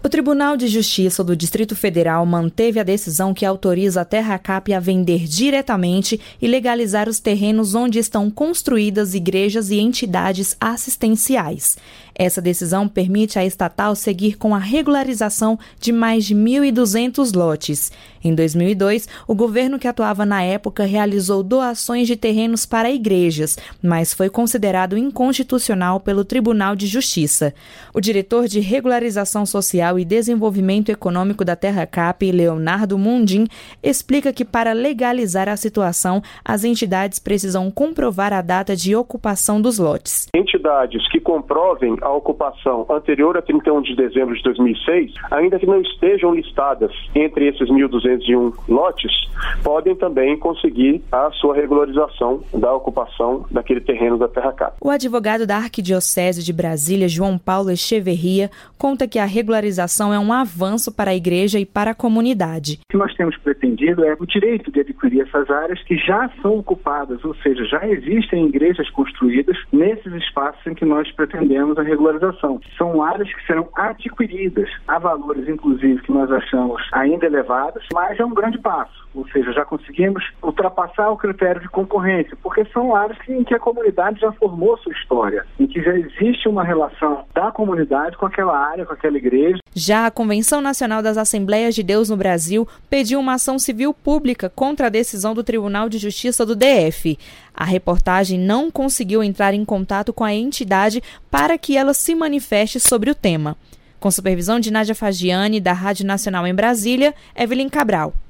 O Tribunal de Justiça do Distrito Federal manteve a decisão que autoriza a TerraCap a vender diretamente e legalizar os terrenos onde estão construídas igrejas e entidades assistenciais. Essa decisão permite à estatal seguir com a regularização de mais de 1.200 lotes. Em 2002, o governo que atuava na época realizou doações de terrenos para igrejas, mas foi considerado inconstitucional pelo Tribunal de Justiça. O diretor de Regularização Social e Desenvolvimento Econômico da TerraCap, Leonardo Mundim, explica que para legalizar a situação, as entidades precisam comprovar a data de ocupação dos lotes. Entidades que comprovem a ocupação anterior a 31 de dezembro de 2006, ainda que não estejam listadas entre esses 1.201 lotes, podem também conseguir a sua regularização da ocupação daquele terreno da TerraCap. O advogado da Arquidiocese de Brasília, João Paulo Echeverria, conta que a regularização é um avanço para a igreja e para a comunidade. O que nós temos pretendido é o direito de adquirir essas áreas que já são ocupadas, ou seja, já existem igrejas construídas nesses espaços em que nós pretendemos a regularização. São áreas que serão adquiridas a valores, inclusive, que nós achamos ainda elevados, mas é um grande passo. Ou seja, já conseguimos ultrapassar o critério de concorrência, porque são áreas em que a comunidade já formou sua história, em que já existe uma relação da comunidade com aquela área, com aquela igreja. Já a Convenção Nacional das Assembleias de Deus no Brasil pediu uma ação civil pública contra a decisão do Tribunal de Justiça do DF. A reportagem não conseguiu entrar em contato com a entidade para que ela se manifeste sobre o tema. Com supervisão de Nádia Fagiani, da Rádio Nacional em Brasília, Evelyn Cabral.